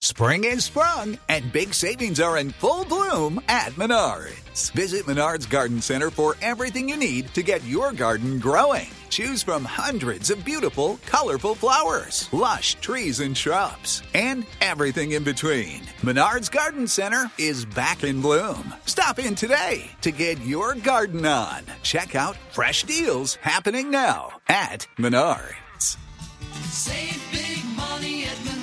Spring is sprung, and big savings are in full bloom at Menards. Visit Menards Garden Center for everything you need to get your garden growing. Choose from hundreds of beautiful, colorful flowers, lush trees and shrubs, and everything in between. Menards Garden Center is back in bloom. Stop in today to get your garden on. Check out fresh deals happening now at Menards. Save big money at Menards.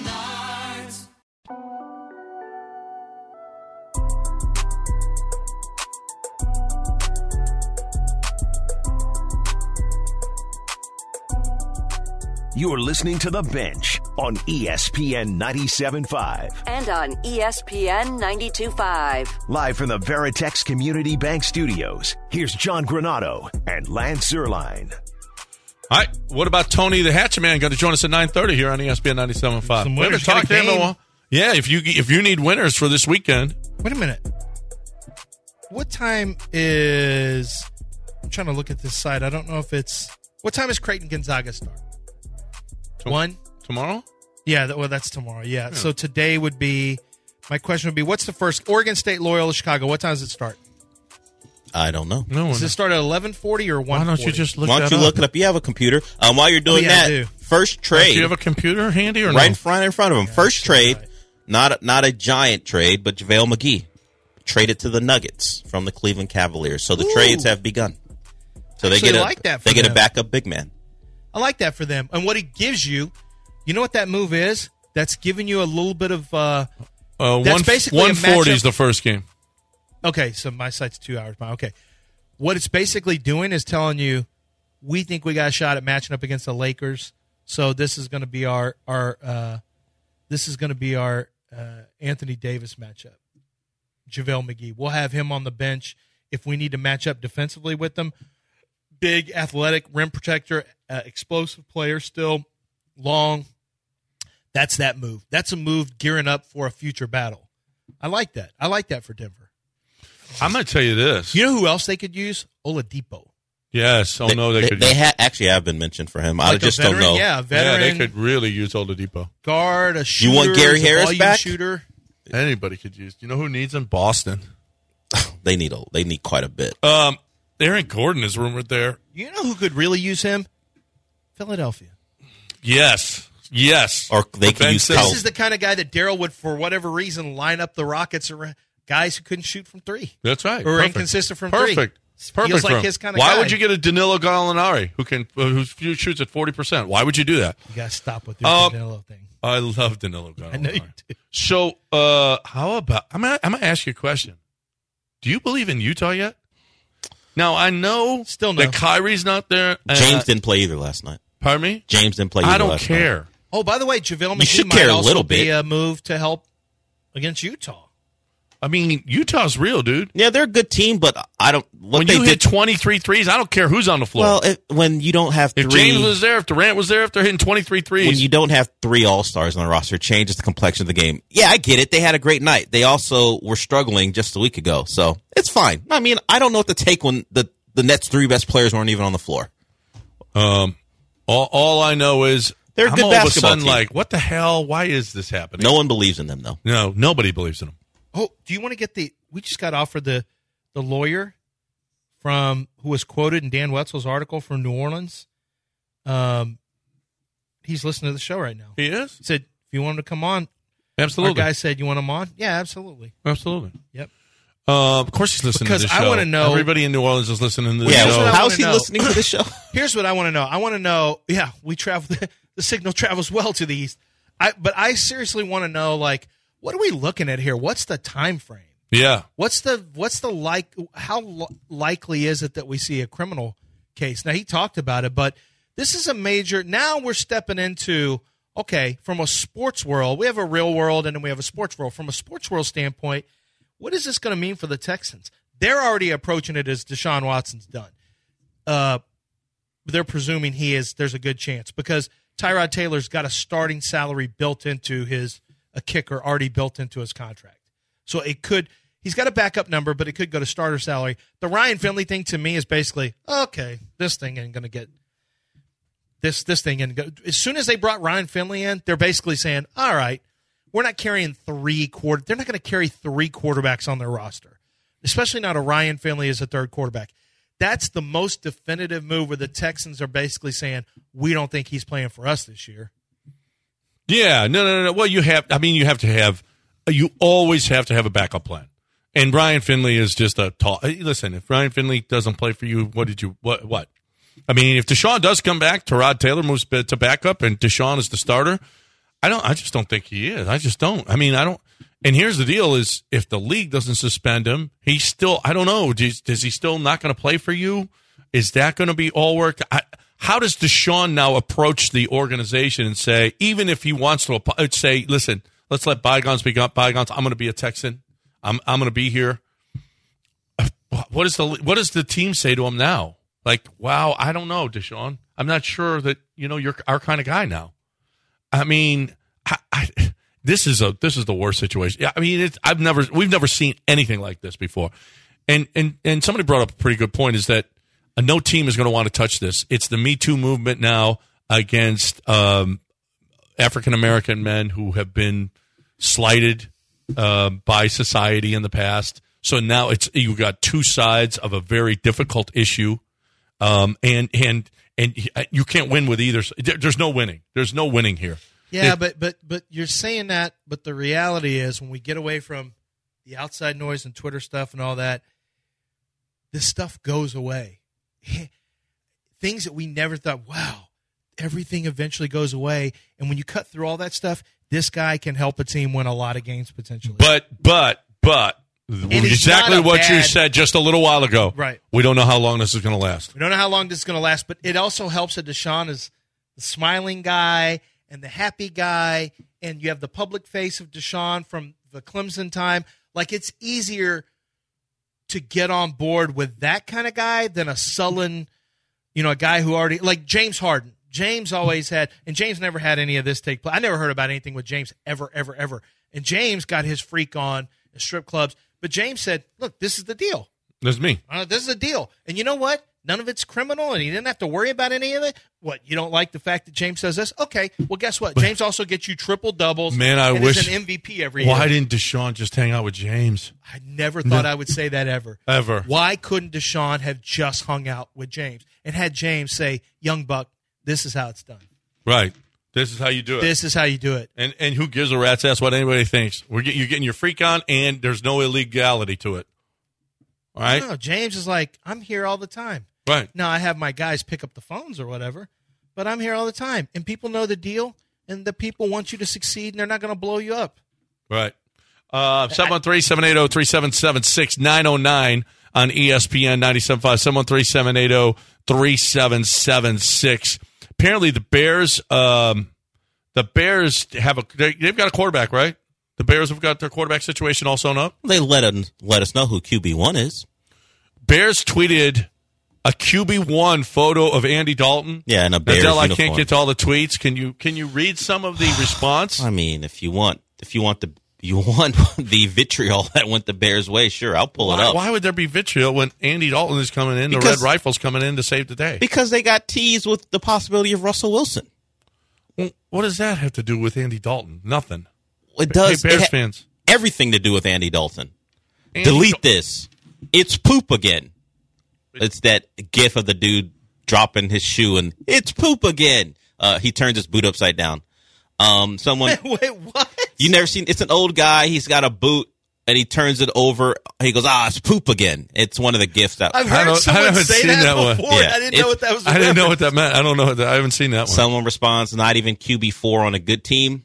You're listening to The Bench on ESPN 97.5. And on ESPN 92.5. Live from the Veritex Community Bank Studios, here's John Granado and Lance Zierlein. All right, what about Tony the Hatchet Man going to join us at 9:30 here on ESPN 97.5? Some We haven't winners talked got a to him in a game. while. Yeah, if you need winners for this weekend. Wait a minute. What time is... I'm trying to look at this site. I don't know if it's... What time is Creighton Gonzaga start? 1? Tomorrow? Yeah, that's tomorrow. Yeah. So today would be... My question would be, what's the first... Oregon State, Loyola, Chicago. What time does it start? I don't know. No. Does it start at 11:40 or 1:40? Why don't you just look Why don't you look it up? You have a computer. While you're doing I do. that, first trade. Do you have a computer handy or right no? in front of him. First trade, not a giant trade, but JaVale McGee traded to the Nuggets from the Cleveland Cavaliers. So the trades have begun. So they Actually, get I like that for they get a them. backup big man. I like that for them. And what it gives you, you know what that move is? That's giving you a little bit of... that's basically a 140 is matchup. the first game. Okay, so my site's 2 hours behind. Okay. What it's basically doing is telling you, we think we got a shot at matching up against the Lakers. So this is going to be our Anthony Davis matchup. JaVale McGee. We'll have him on the bench if we need to match up defensively with them. Big, athletic, rim protector, explosive player still, long. That's that move. That's a move gearing up for a future battle. I like that. I like that for Denver. I'm going to tell you this. You know who else they could use? Oladipo. Yes. Oh, no, they could. They actually have been mentioned for him. I Like a just veteran, don't know. Yeah, a veteran. Yeah, they could really use Oladipo. Guard, a shooter. You want Gary Harris volume back? Shooter. Anybody could use. You know who needs them? Boston. They need quite a bit. Aaron Gordon is rumored there. You know who could really use him? Philadelphia. Yes. Or they could use This is the kind of guy that Daryl would, for whatever reason, line up the Rockets around guys who couldn't shoot from three. That's right. Or Perfect. inconsistent from Perfect. three. Perfect. Feels for like him. his kind of Why guy. would you get a Danilo Gallinari who shoots at 40%? Why would you do that? You got to stop with your Danilo thing. I love Danilo Gallinari. I know you do. So, how about I'm gonna ask you a question. Do you believe in Utah yet? Now I know Still no. that Kyrie's not there. James didn't play either last night. Pardon me? James didn't play either I don't last care. night. Oh, by the way, JaVale You should McGee care might a also little be bit. a move to help against Utah. I mean, Utah's real, dude. Yeah, they're a good team, but I don't. When you hit 23 threes, I don't care who's on the floor. Well, when you don't have if three, James was there, if Durant was there, if they're hitting 23 threes. when you don't have three All-Stars on the roster, it changes the complexion of the game. Yeah, I get it. They had a great night. They also were struggling just a week ago, so it's fine. I mean, I don't know what to take when the Nets' three best players weren't even on the floor. All I know is They're a I'm good all of a basketball sudden team. like, what the hell? Why is this happening? No one believes in them, though. No, nobody believes in them. Oh, do you want to get we just got offered the lawyer from who was quoted in Dan Wetzel's article from New Orleans. He's listening to the show right now. He is? He said, if you want him to come on, Absolutely. our guy said, you want him on? Yeah, absolutely. Absolutely. Yep. Of course he's listening Because to the I show. wanna know- Everybody in New Orleans is listening to the Yeah, show. what I how's wanna he know. listening to the show? Here's what I want to know. I want to know, we travel, the signal travels well to the east. But I seriously want to know, like, what are we looking at here? What's the time frame? Yeah. How likely is it that we see a criminal case? Now, he talked about it, but this is a major, now we're stepping into, okay, from a sports world, we have a real world and then we have a sports world. From a sports world standpoint, what is this going to mean for the Texans? They're already approaching it as Deshaun Watson's done. They're presuming there's a good chance because Tyrod Taylor's got a starting salary built into a kicker already built into his contract. So he's got a backup number, but it could go to starter salary. The Ryan Finley thing to me is basically, okay, this thing ain't going to get this thing. And as soon as they brought Ryan Finley in, they're basically saying, all right, we're not carrying they're not going to carry 3 quarterbacks on their roster, especially not a Ryan Finley as a third quarterback. That's the most definitive move where the Texans are basically saying, we don't think he's playing for us this year. Yeah, no. Well, you always have to have a backup plan. And Ryan Finley is just a tall. Listen, if Ryan Finley doesn't play for you, what? I mean, if Deshaun does come back, Tyrod Taylor moves to backup, and Deshaun is the starter. I just don't think he is. I just don't. I mean, I don't. And here's the deal: is if the league doesn't suspend him, he's still. I don't know. Is he still not going to play for you? Is that going to be all work? How does Deshaun now approach the organization and say, even if he wants to say, listen, let's let bygones be bygones. I'm going to be a Texan. I'm going to be here. What does the team say to him now? Like, wow, I don't know, Deshaun. I'm not sure that you're our kind of guy now. I mean, this is the worst situation. Yeah, I mean, we've never seen anything like this before. And somebody brought up a pretty good point: is that no team is going to want to touch this. It's the Me Too movement now against African American men who have been slighted by society in the past. So now you've got two sides of a very difficult issue, and you can't win with either. There's no winning. There's no winning here. Yeah, but you're saying that. But the reality is, when we get away from the outside noise and Twitter stuff and all that, this stuff goes away. Things that we never thought, wow, everything eventually goes away. And when you cut through all that stuff, this guy can help a team win a lot of games potentially. But exactly what you said just a little while ago. Right. We don't know how long this is going to last. We don't know how long this is going to last, but it also helps that Deshaun is the smiling guy and the happy guy, and you have the public face of Deshaun from the Clemson time. Like, it's easier to get on board with that kind of guy than a sullen, a guy who already, like James Harden. James always had, and James never had any of this take place. I never heard about anything with James ever. And James got his freak on in strip clubs. But James said, look, this is the deal. This is me. This is the deal. And you know what? None of it's criminal, and he didn't have to worry about any of it. What, you don't like the fact that James says this? Okay, well, guess what? James also gets you triple doubles. Man, I and wish is an MVP every year. Why didn't Deshaun just hang out with James? I never thought I would say that ever. Ever. Why couldn't Deshaun have just hung out with James and had James say, young buck, this is how it's done. Right. This is how you do it. This is how you do it. And who gives a rat's ass what anybody thinks? You're getting your freak on, and there's no illegality to it. All right? No, James is like, I'm here all the time. Right. Now, I have my guys pick up the phones or whatever, but I'm here all the time. And people know the deal, and the people want you to succeed, and they're not going to blow you up. Right. 713-780-3776, 909 on ESPN 97.5, 713-780-3776. Apparently, the Bears they've got a quarterback, right? The Bears have got their quarterback situation all sewn up. They let us know who QB1 is. Bears tweeted a QB1 photo of Andy Dalton. Yeah, in a Bears Adele, uniform. I can't get to all the tweets. Can you read some of the response? I mean, if you want the vitriol that went the Bears' way, sure, I'll pull it up. Why would there be vitriol when Andy Dalton is coming in, the Red Rifle's coming in to save the day? Because they got teased with the possibility of Russell Wilson. Well, what does that have to do with Andy Dalton? Nothing. It does. Hey, Bears fans. Everything to do with Andy Dalton. Delete this. It's poop again. It's that gif of the dude dropping his shoe and it's poop again. He turns his boot upside down. Someone. Wait, what? You never seen? It's an old guy. He's got a boot and he turns it over. He goes, it's poop again. It's one of the gifts that I've heard someone say that before. Yeah, I didn't know what that was. I didn't know what that meant. I don't know. I haven't seen that one. Someone responds, not even QB4 on a good team.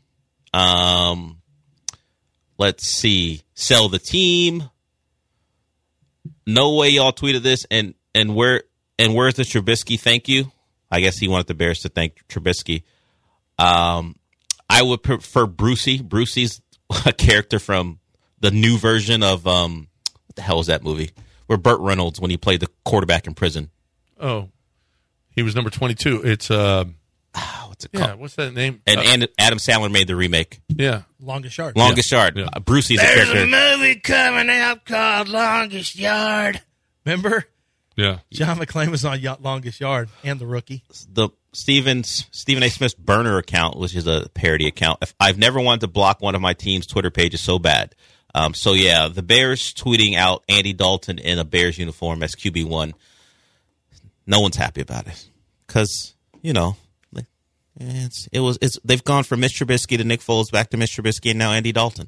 Let's see. Sell the team. No way y'all tweeted this. And where's the Trubisky thank you? I guess he wanted the Bears to thank Trubisky. I would prefer Brucey. Brucey's a character from the new version of what the hell is that movie? Where Burt Reynolds when he played the quarterback in prison. Oh, he was number 22. It's what's it called? Yeah, what's that name? And Adam Sandler made the remake. Yeah, Longest Yard. Longest Yard. Yeah. Brucey's a There's character. a movie coming out called Longest Yard. Remember? yeah. John McClane was on Longest Yard and The Rookie. Stephen A. Smith's burner account, which is a parody account. I've never wanted to block one of my team's Twitter pages so bad. So yeah, the Bears tweeting out Andy Dalton in a Bears uniform as QB1. No one's happy about it because they've gone from Mitch Trubisky to Nick Foles back to Mitch Trubisky and now Andy Dalton.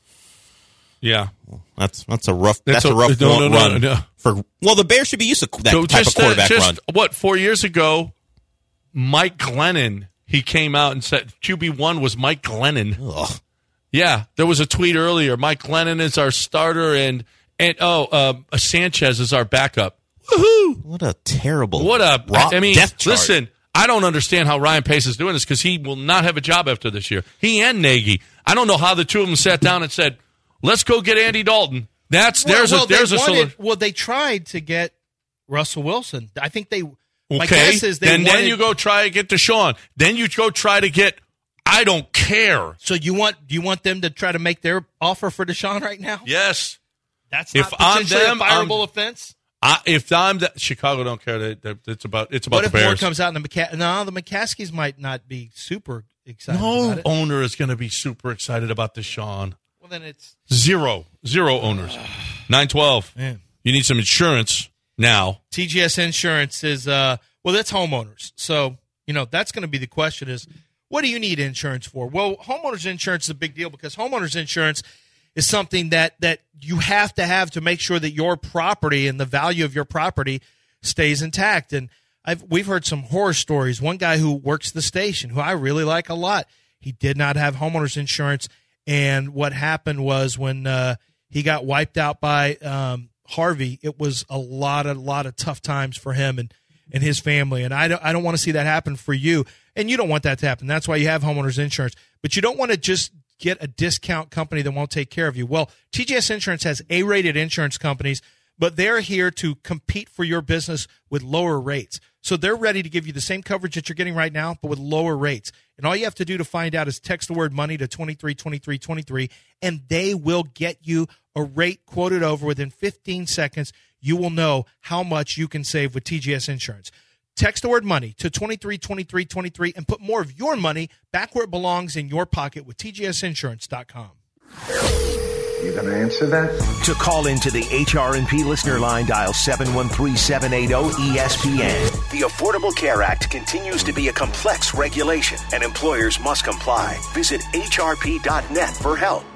Yeah, that's a rough run. No. Well, the Bears should be used to that type of quarterback run. 4 years ago, Mike Glennon, he came out and said QB1 was Mike Glennon. Ugh. Yeah, there was a tweet earlier. Mike Glennon is our starter, and Sanchez is our backup. Woohoo! What a terrible death chart. Listen, I don't understand how Ryan Pace is doing this because he will not have a job after this year. He and Nagy. I don't know how the two of them sat down and said, let's go get Andy Dalton. There's a solution. Well, they tried to get Russell Wilson. I think they. Okay. My guess is they wanted, then you go try to get Deshaun. Then you go try to get. I don't care. So do you want them to try to make their offer for Deshaun right now? Yes. That's not potentially a fireable offense. If I'm Chicago, don't care. It's about what the Bears. What if more comes out? And the McCaskies might not be super excited. No owner is going to be super excited about Deshaun. Well, then it's zero owners. 912. Man. You need some insurance now. TGS Insurance is that's homeowners. So that's going to be the question: is what do you need insurance for? Well, homeowners insurance is a big deal because homeowners insurance is something that you have to make sure that your property and the value of your property stays intact. And we've heard some horror stories. One guy who works the station, who I really like a lot, he did not have homeowners insurance. And what happened was when he got wiped out by Harvey, it was a lot of tough times for him and his family. And I don't want to see that happen for you. And you don't want that to happen. That's why you have homeowners insurance. But you don't want to just get a discount company that won't take care of you. Well, TGS Insurance has A-rated insurance companies, but they're here to compete for your business with lower rates. So they're ready to give you the same coverage that you're getting right now, but with lower rates. And all you have to do to find out is text the word money to 232323, and they will get you a rate quoted over within 15 seconds. You will know how much you can save with TGS Insurance. Text the word money to 232323 and put more of your money back where it belongs in your pocket with TGSinsurance.com. You going to answer that? To call into the HRNP listener line, dial 713-780-ESPN. The Affordable Care Act continues to be a complex regulation, and employers must comply. Visit hrp.net for help.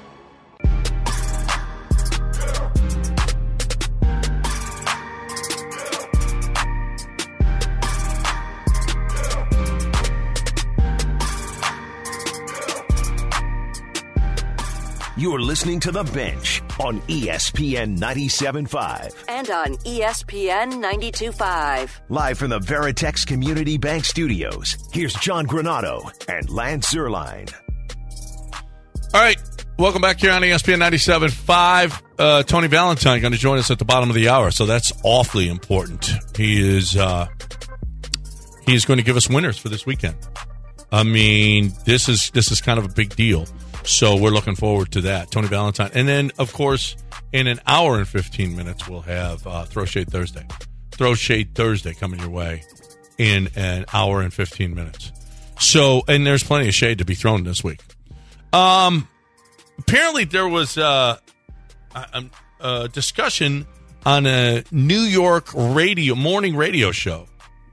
You're listening to The Bench on ESPN 97.5. And on ESPN 92.5. Live from the Veritex Community Bank Studios, here's John Granato and Lance Zierlein. All right, welcome back here on ESPN 97.5. Tony Valentine going to join us at the bottom of the hour, so that's awfully important. He is going to give us winners for this weekend. I mean, this is kind of a big deal. So we're looking forward to that, Tony Valentine. And then, of course, in an hour and 15 minutes, we'll have Throw Shade Thursday. Throw Shade Thursday coming your way in an hour and 15 minutes. So, and there's plenty of shade to be thrown this week. Apparently, there was a discussion on a New York morning radio show.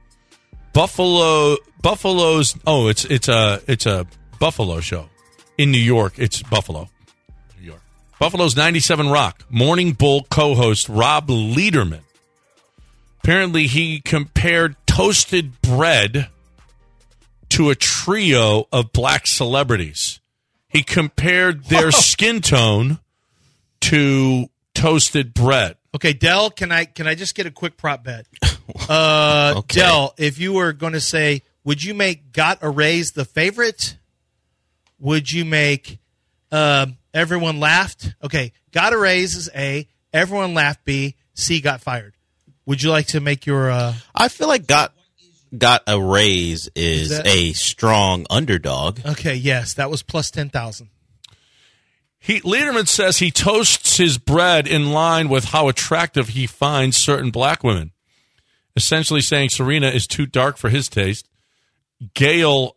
Buffalo's. Oh, it's a Buffalo show. In New York, it's Buffalo, New York. Buffalo's 97 Rock Morning Bull co-host Rob Lederman. Apparently, he compared toasted bread to a trio of black celebrities. He compared their skin tone to toasted bread. Okay, Dell, can I just get a quick prop bet? Okay. Dell, if you were going to say, would you make Got a Raise the favorite? Would you make Everyone Laughed? Okay, Got a Raise is A, Everyone Laughed B, C, Got Fired. Would you like to make your... I feel like Got a Raise is a strong underdog. Okay, yes, that was plus 10,000. Lederman says he toasts his bread in line with how attractive he finds certain black women, essentially saying Serena is too dark for his taste Gail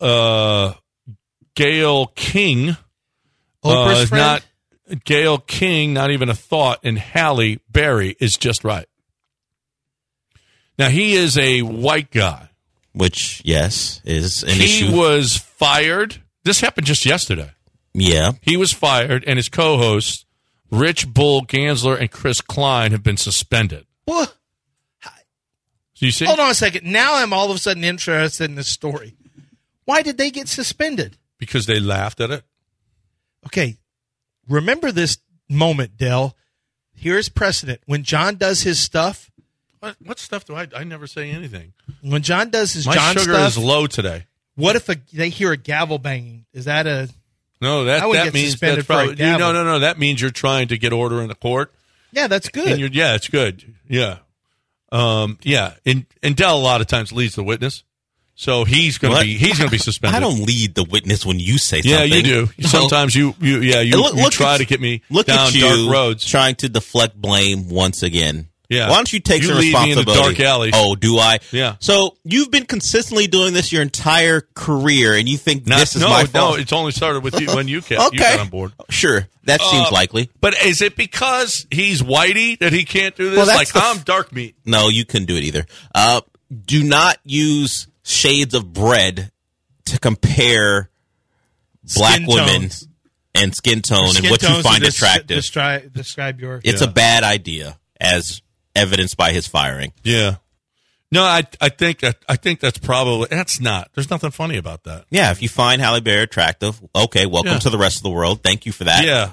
King, Oprah's friend? not Gail King, not even a thought, and Halle Berry is just right. Now, he is a white guy. Which, yes, is an He issue. was fired. This happened just yesterday. Yeah. He was fired, and his co-hosts, Rich Bull Gansler and Chris Klein, have been suspended. What? So you see? Hold on a second. Now I'm all of a sudden interested in this story. Why did they get suspended? Because they laughed at it. Okay, remember this moment, Dell. Here's precedent. When John does his stuff, What stuff do I never say anything. when John does his My John sugar stuff, is low today. what if they hear a gavel banging? Is that a... No, I would that get means suspended that's for a probably gavel. no. That means you're trying to get order in the court. Yeah, that's And good. yeah, it's good. Yeah, yeah. And Dell a lot of times leads the witness, so he's going to be suspended. I don't lead the witness when you say Yeah, something. you do. No. Sometimes you try to get me look down at you dark roads. trying to deflect blame once again. Yeah. Why don't you take You some leave me in the responsibility? dark alley. Oh, do I? Yeah. So you've been consistently doing this your entire career, and you think this is my fault? No, it's only started with you when you you got on board. Sure, that seems likely. But is it because he's whitey that he can't do this? Well, like that's I'm dark meat. No, you couldn't do it either. Do not use shades of bread to compare black Skin women tones. and skin tone Skin and what you tones find to attractive. Describe your... It's a bad idea, as evidenced by his firing. Yeah. No, I think that's probably that's not. There's nothing funny about that. Yeah, if you find Halle Berry attractive, okay, welcome Yeah. to the rest of the world. Thank you for that. Yeah.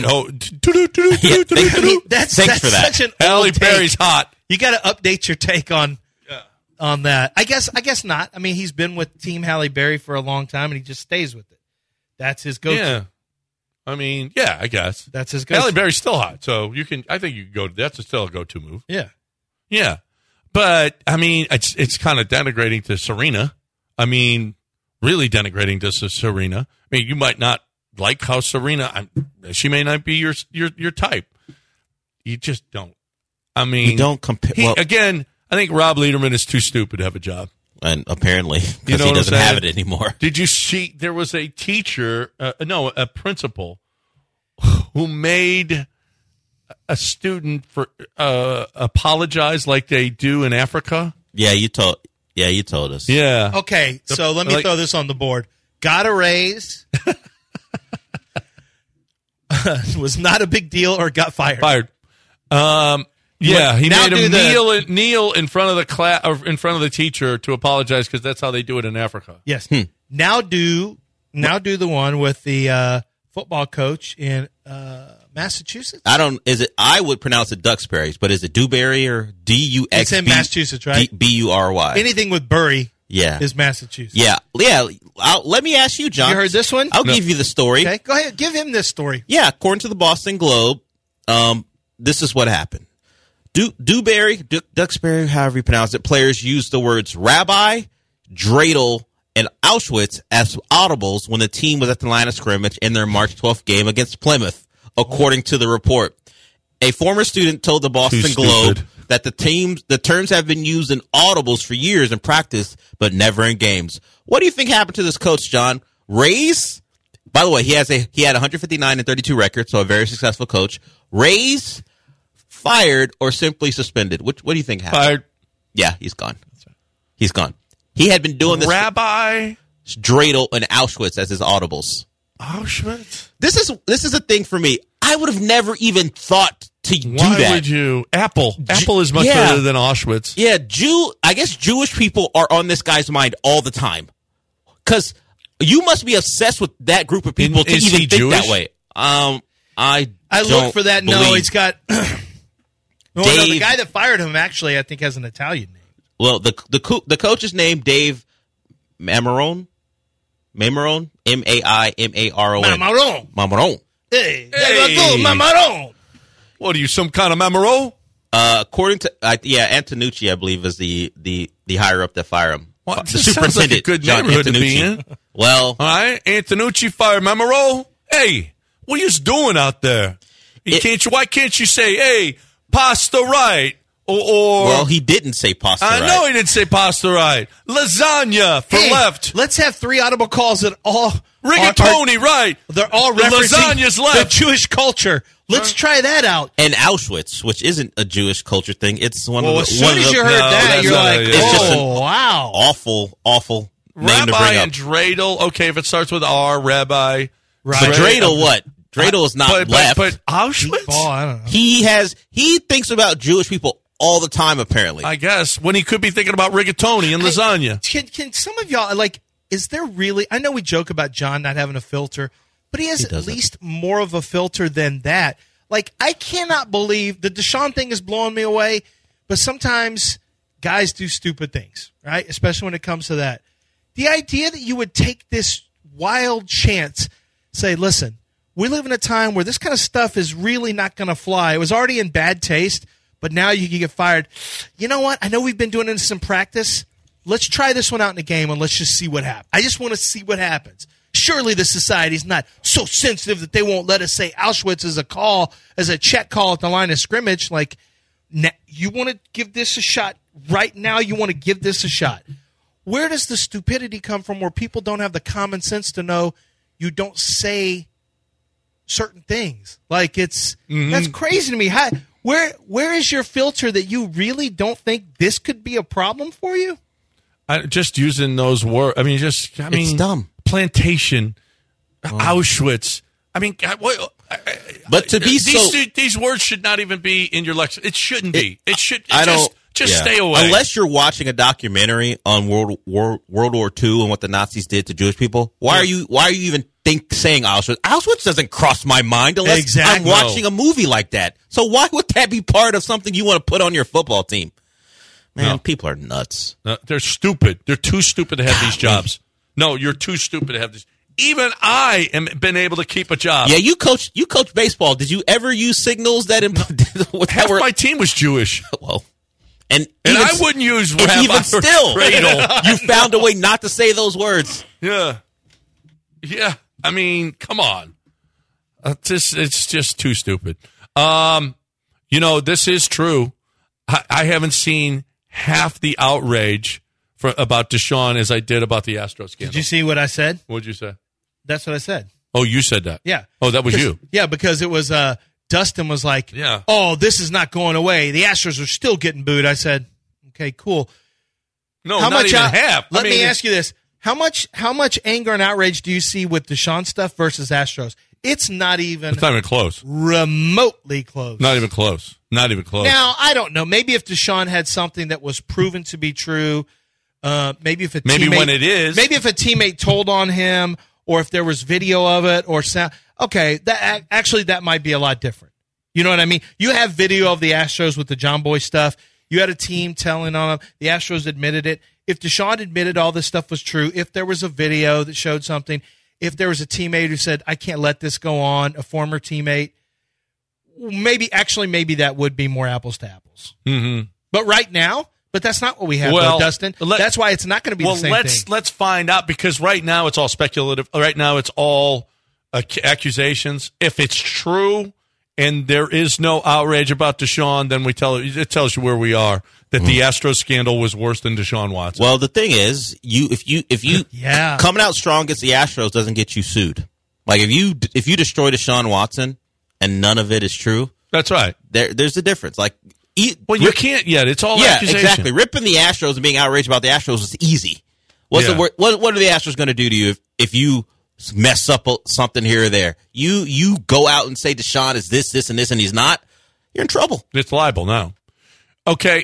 That's Thanks for that. such an Halle old take. Berry's hot. You got to update your take on that. I guess not. I mean, he's been with Team Halle Berry for a long time, and he just stays with it. That's his go-to. Yeah. I mean, yeah, I guess. That's his go-to. Halle Berry's still hot, so I think you can go. That's still a go-to move. Yeah. Yeah, but I mean, it's kind of denigrating to Serena. I mean, really denigrating to Serena. I mean, you might not like how Serena. She may not be your type. You just don't. I mean, You don't compare. Again, I think Rob Lederman is too stupid to have a job. And apparently, You because know he what I'm doesn't have saying? it anymore. Did you see? There was a teacher, a principal, who made a student apologize like they do in Africa. Yeah, you told us. Yeah. Okay, so let me throw this on the board. Got a raise. Was not a big deal or got fired. Fired. Yeah, he Now made him do kneel in front of the class or in front of the teacher to apologize because that's how they do it in Africa. Yes. Now do the one with the football coach in Massachusetts. I would pronounce it Duxbury's, but is it Dewberry or Duxbury? It's in Massachusetts, right? Bury. Anything with Bury Yeah. is Massachusetts. Yeah. Let me ask you, John. You heard this one? I'll give you the story. Okay, go ahead. Give him this story. Yeah, according to the Boston Globe, this is what happened. Duxbury, however you pronounce it, players used the words rabbi, dreidel, and Auschwitz as audibles when the team was at the line of scrimmage in their March 12th game against Plymouth, according to the report. A former student told the Boston Globe that the terms have been used in audibles for years in practice, but never in games. What do you think happened to this coach, John? Raise? By the way, he had 159 and 32 record, so a very successful coach. Raise, fired, or simply suspended? What do you think happened? Fired. Yeah, he's gone. He's gone. He had been doing this Rabbi dreidel and Auschwitz as his audibles. Auschwitz. This is a thing for me. I would have never even thought to do Why that. would you? Apple is much better than Auschwitz. Yeah, I guess Jewish people are on this guy's mind all the time. Because you must be obsessed with that group of people to Is even he think Jewish? that way. I look for that. No, believe- it's got. No, the guy that fired him actually, I think, has an Italian name. Well, the coach is named Dave Mamarone. Mamaron, Maimaron. Mamarone. Hey, Hey. Mamarone. What are you, some kind of mamaro? According to Antonucci, I believe is the higher up that fired him. What? The This sounds like a superintendent, good John neighborhood to be Antonucci. in. Well, All right, Antonucci fire Mamaro. Hey, what are you doing out there? Why can't you say, hey, pasta right, Or Well, he didn't say pasta. I know he didn't say pasta right. Lasagna for left. Let's have 3 audible calls that all Rigatoni right. They're all referencing Lasagna's the left. Jewish culture. Let's try that out. And Auschwitz, which isn't a Jewish culture thing. It's one Well, of as the soon one as of you the, heard No, that, that's you're not like, a- it's just an wow. awful name to Rabbi bring up. and dreidel. Okay, if it starts with R, rabbi. Right. But dreidel, what? Dreidel is not left. But Auschwitz? Oh, I don't know. He thinks about Jewish people all the time, apparently. I guess when he could be thinking about rigatoni and lasagna. Can some of y'all, like, is there really, I know we joke about John not having a filter, but he has at doesn't. least more of a filter than that. Like, I cannot believe the Deshaun thing is blowing me away, but sometimes guys do stupid things, right? Especially when it comes to that. The idea that you would take this wild chance, say, listen, we live in a time where this kind of stuff is really not going to fly. It was already in bad taste, but now you can get fired. You know what? I know we've been doing this in practice. Let's try this one out in the game and let's just see what happens. I just want to see what happens. Surely the society's not so sensitive that they won't let us say Auschwitz as a check call at the line of scrimmage. Like, you want to give this a shot right now? You want to give this a shot. Where does the stupidity come from where people don't have the common sense to know you don't say certain things? Like, that's crazy to me. Where is your filter that you really don't think this could be a problem for you? Just using those words. It's dumb. Plantation, Auschwitz. I mean, what? But to be these words should not even be in your lecture. It shouldn't be. It should. Just yeah. stay away. Unless you're watching a documentary on World War II and what the Nazis did to Jewish people. Why are you even saying Auschwitz? Auschwitz doesn't cross my mind unless Exactly. I'm watching a movie like that. So why would that be part of something you want to put on your football team? Man, people are nuts. They're stupid. They're too stupid to have these jobs. No, you're too stupid to have these. Even I am been able to keep a job. Yeah, you coach baseball. Did you ever use signals that Half my team was Jewish. well? And I wouldn't use and rabbi even or still, dreidel. you found a way not to say those words. Yeah. I mean, come on. It's just too stupid. This is true. I haven't seen half the outrage about Deshaun as I did about the Astros scandal. Did you see what I said? What'd you say? That's what I said. Oh, you said that. Yeah. Oh, that was you. Yeah, because it was Dustin was like, Yeah. oh, this is not going away. The Astros are still getting booed. I said, okay, cool. No, not even half. Let me ask you this. How much anger and outrage do you see with Deshaun stuff versus Astros? It's not even close. remotely close. Not even close. Now, I don't know. Maybe if Deshaun had something that was proven to be true, maybe if when it is. Maybe if a teammate told on him, or if there was video of it, or sound. Okay, that might be a lot different. You know what I mean? You have video of the Astros with the John Boy stuff. You had a team telling on them. The Astros admitted it. If Deshaun admitted all this stuff was true, if there was a video that showed something, if there was a teammate who said, I can't let this go on, a former teammate, maybe that would be more apples to apples. Mm-hmm. But right now, that's not what we have, though, Dustin. That's why it's not going to be the same thing. Let's find out, because right now it's all speculative. Right now it's all accusations. If it's true and there is no outrage about Deshaun, then it tells you where we are. That the Astros scandal was worse than Deshaun Watson. Well, the thing is, if you yeah. coming out strong against the Astros doesn't get you sued. Like if you destroy Deshaun Watson and none of it is true, that's right. There's a difference. Like, you can't yet. It's all accusation. Exactly. Ripping the Astros and being outraged about the Astros is easy. What are the Astros going to do to you if you mess up something here or there? You go out and say Deshaun is this, and this, and he's not. You're in trouble. It's liable now. Okay,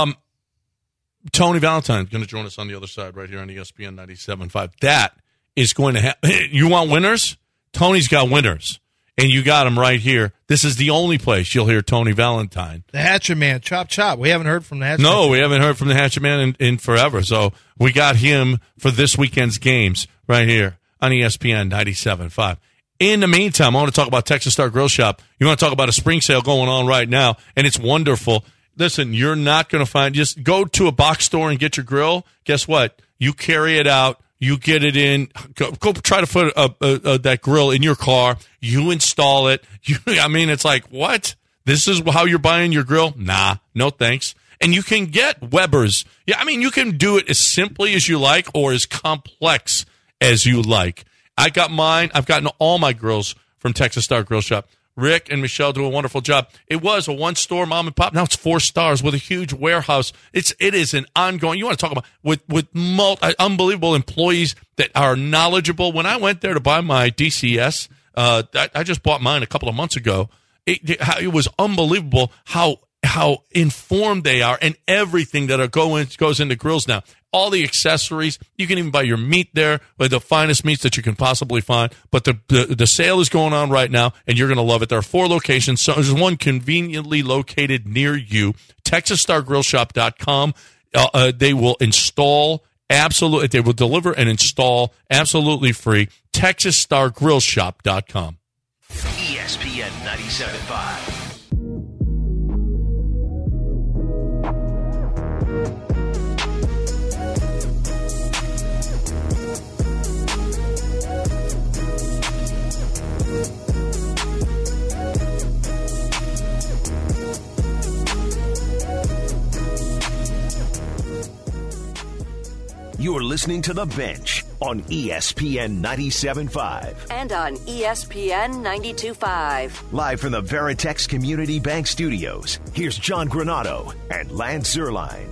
Tony Valentine is going to join us on the other side right here on ESPN 97.5. That is going to happen. You want winners? Tony's got winners, and you got them right here. This is the only place you'll hear Tony Valentine. The Hatchet Man, chop. We haven't heard from the Hatchet Man. No, we haven't heard from the Hatchet Man in forever, so we got him for this weekend's games right here on ESPN 97.5. In the meantime, I want to talk about Texas Star Grill Shop. You want to talk about a spring sale going on right now, and it's wonderful. Listen, you're not going to find – just go to a box store and get your grill. Guess what? You carry it out. You get it in. Go try to put that grill in your car. You install it. It's like, what? This is how you're buying your grill? Nah, no thanks. And you can get Weber's. Yeah, I mean, you can do it as simply as you like or as complex as you like. I got mine. I've gotten all my grills from Texas Star Grill Shop. Rick and Michelle do a wonderful job. It was a one-store mom and pop. Now it's 4 stars with a huge warehouse. It is an ongoing. You want to talk about with unbelievable employees that are knowledgeable. When I went there to buy my DCS, I just bought mine a couple of months ago. It was unbelievable how informed they are, and everything that goes into grills now. All the accessories. You can even buy your meat there with the finest meats that you can possibly find. But the sale is going on right now, and you're going to love it. There are 4 locations. So there's one conveniently located near you. TexasStarGrillShop.com. They will install absolutely. They will deliver and install absolutely free. TexasStarGrillShop.com. ESPN 97.5. You're listening to The Bench on ESPN 97.5. And on ESPN 92.5. Live from the Veritex Community Bank Studios, here's John Granado and Lance Zierlein.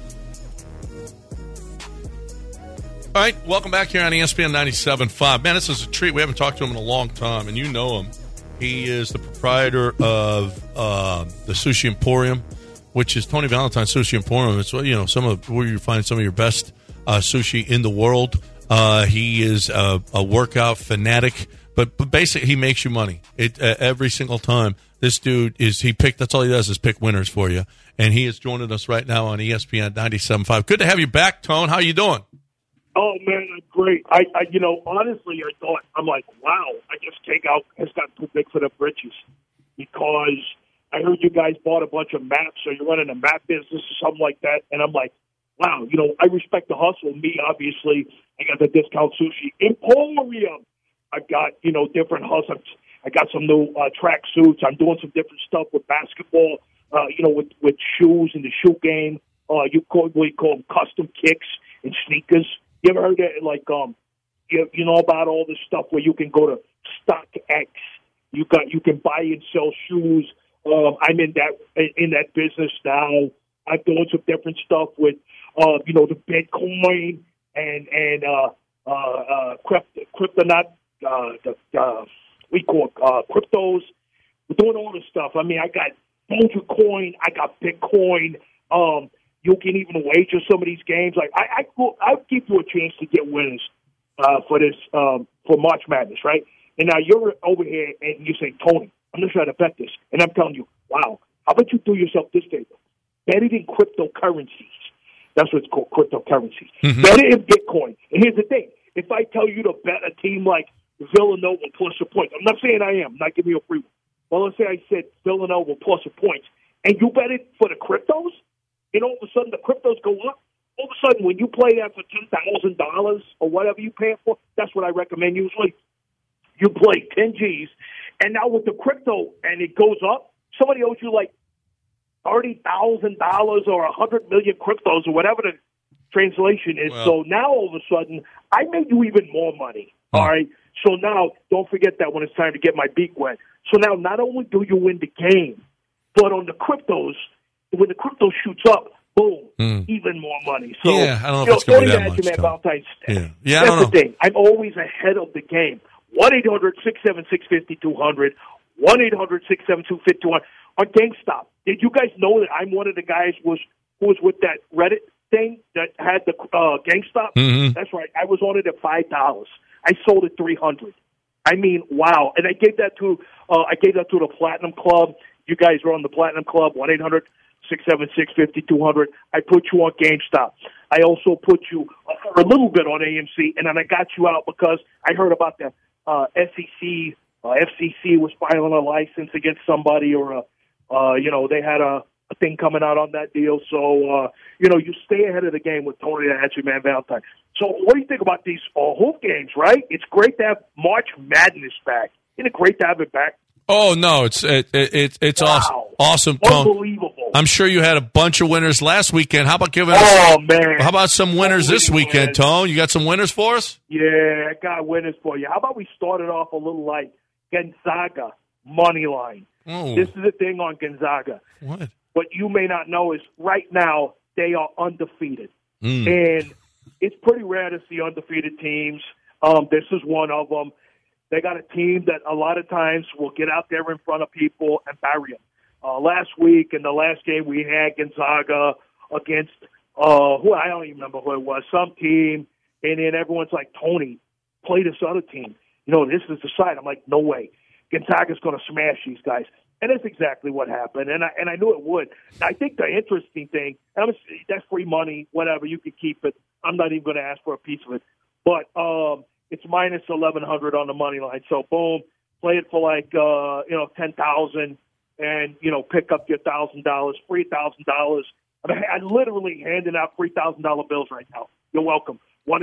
All right, welcome back here on ESPN 97.5. Man, this is a treat. We haven't talked to him in a long time, and you know him. He is the proprietor of the Sushi Emporium, which is Tony Valentine Sushi Emporium. It's where you find some of your best sushi in the world. He is a workout fanatic, but basically he makes you money every single time. This dude that's all he does is pick winners for you. And he is joining us right now on ESPN 97.5. Good to have you back, Tone. How you doing? Oh, man, great. Honestly, I thought, I'm like, wow, I guess takeout has got too big for the britches, because I heard you guys bought a bunch of maps, or you're running a map business or something like that, and I'm like, wow, I respect the hustle. Me, obviously, I got the Discount Sushi Emporium. I've got, different hustles. I got some new track suits. I'm doing some different stuff with basketball, with shoes and the shoe game. You call them custom kicks and sneakers. You ever heard that? Like, you know about all this stuff where you can go to StockX. You can buy and sell shoes. I'm in that business now. I'm doing some different stuff with, the Bitcoin and Kryptonaut, we call it cryptos. We're doing all this stuff. I mean, I got Dogecoin, I got Bitcoin. You can even wager some of these games. Like I'll give you a chance to get winners for this for March Madness, right? And now you're over here and you say, Tony, I'm just trying to bet this, and I'm telling you, wow, how about you do yourself this favor? Bet it in cryptocurrencies. That's what it's called, cryptocurrencies. Mm-hmm. Bet it in Bitcoin. And here's the thing. If I tell you to bet a team like Villanova plus a point, I'm not saying I am. I'm not giving you a free one. Well, let's say I said Villanova plus a point, and you bet it for the cryptos, and all of a sudden the cryptos go up. All of a sudden, when you play that for $10,000 or whatever you pay it for, that's what I recommend usually. You play 10 G's, and now with the crypto, and it goes up, somebody owes you like $30,000 or 100 million cryptos or whatever the translation is. Wow. So now all of a sudden, I made you even more money. All right. So now don't forget that when it's time to get my beak wet. So now not only do you win the game, but on the cryptos, when the crypto shoots up, boom, even more money. So yeah, I don't know if it's going to be that much. Yeah, that's the thing. I'm always ahead of the game. 1-800-676-5200. 1-800-672-5200. On GameStop. Did you guys know that I'm one of the guys who was with that Reddit thing that had the GameStop? Mm-hmm. That's right. I was on it at $5. I sold it $300. I mean, wow. And I gave that to the Platinum Club. You guys are on the Platinum Club. 1-800-676-5200. I put you on GameStop. I also put you a little bit on AMC, and then I got you out because I heard about the SEC. FCC was filing a license against somebody, or they had a thing coming out on that deal. So you stay ahead of the game with Tony the Hatchet Man Valentine. So what do you think about these hoop games? Right? It's great to have March Madness back. Isn't it great to have it back? Oh no, it's Wow. awesome, Tone. Unbelievable. I'm sure you had a bunch of winners last weekend. How about giving us? Oh man. How about some winners this Unbelievable, weekend, man. Tone? You got some winners for us? Yeah, I got winners for you. How about we start it off a little like Gonzaga money line? Oh, This is the thing on Gonzaga. what? What you may not know is right now they are undefeated. Mm. And it's pretty rare to see undefeated teams. This is one of them. They got a team that a lot of times will get out there in front of people and bury them. Last week in the last game we had Gonzaga against who I don't even remember who it was, some team, and then everyone's like, Tony, play this other team. You know, this is the side. I'm like, no way. Gonzaga's going to smash these guys. And that's exactly what happened, and I knew it would. I think the interesting thing, that's free money, whatever, you can keep it. I'm not even going to ask for a piece of it. But it's minus 1,100 on the money line. So, boom, play it for like, 10,000 and, pick up your $1,000, free $1,000. I mean, I'm literally handing out free $1,000 bills right now. You're welcome.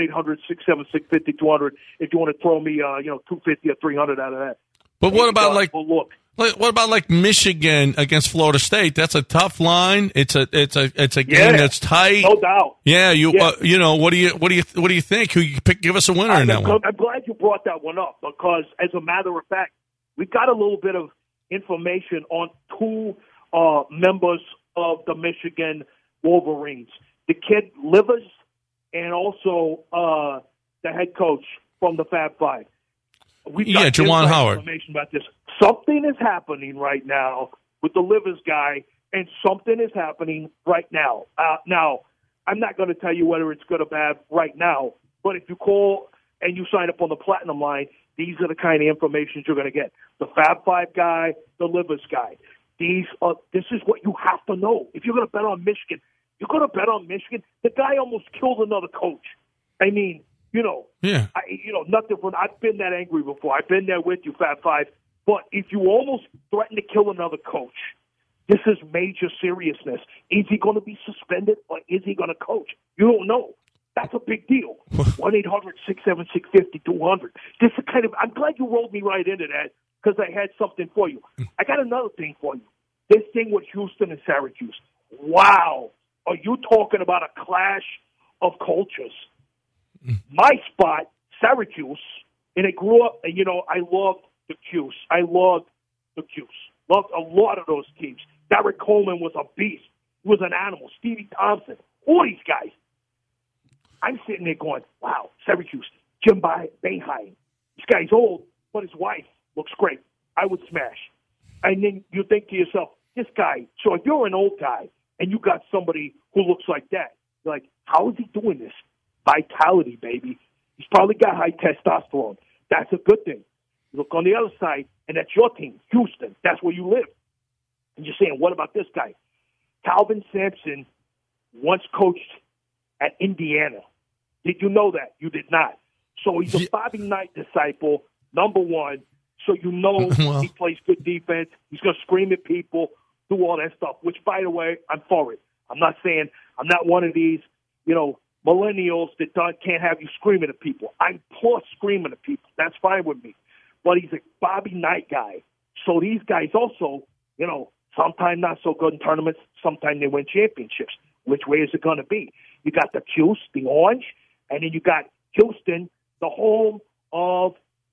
1-800-676-5200 if you want to throw me, $250 or $300 out of that. But what about look. What about like Michigan against Florida State? That's a tough line. It's a game that's tight. No doubt. Yeah, what do you think? Who you pick? Give us a winner in that one. I'm glad you brought that one up because, as a matter of fact, we've got a little bit of information on two members of the Michigan Wolverines: the kid Livers and also the head coach from the Fab Five. We've got Juwan Howard. Information about this. Something is happening right now with the Livers guy, and something is happening right now. Now, I'm not going to tell you whether it's good or bad right now, but if you call and you sign up on the Platinum line, these are the kind of information you're going to get. The Fab Five guy, the Livers guy. This is what you have to know. If you're going to bet on Michigan, you're going to bet on Michigan. The guy almost killed another coach. I mean, nothing from. I've been that angry before. I've been there with you, Fab Five. But if you almost threaten to kill another coach, this is major seriousness. Is he going to be suspended or is he going to coach? You don't know. That's a big deal. 1-800-676-5200. This is kind of. I'm glad you rolled me right into that because I had something for you. I got another thing for you. This thing with Houston and Syracuse. Wow. Are you talking about a clash of cultures? My spot, Syracuse, and I grew up, and, I loved the Cuse. I loved the Cuse. Loved a lot of those teams. Derek Coleman was a beast. He was an animal. Stevie Thompson. All these guys. I'm sitting there going, wow, Syracuse. Jim Boeheim. This guy's old, but his wife looks great. I would smash. And then you think to yourself, this guy, so if you're an old guy and you got somebody who looks like that, you're like, how is he doing this? Vitality, baby. He's probably got high testosterone. That's a good thing. You look on the other side, and that's your team, Houston. That's where you live. And you're saying, what about this guy? Calvin Sampson once coached at Indiana. Did you know that? You did not. So he's a Bobby Knight disciple, number one. So you know he plays good defense. He's going to scream at people, do all that stuff, which, by the way, I'm for it. I'm not saying I'm not one of these, millennials that can't have you screaming at people. I'm for screaming at people. That's fine with me. But he's a Bobby Knight guy. So these guys also, sometimes not so good in tournaments, sometimes they win championships. Which way is it going to be? You got the Cuse, the Orange, and then you got Houston, the home of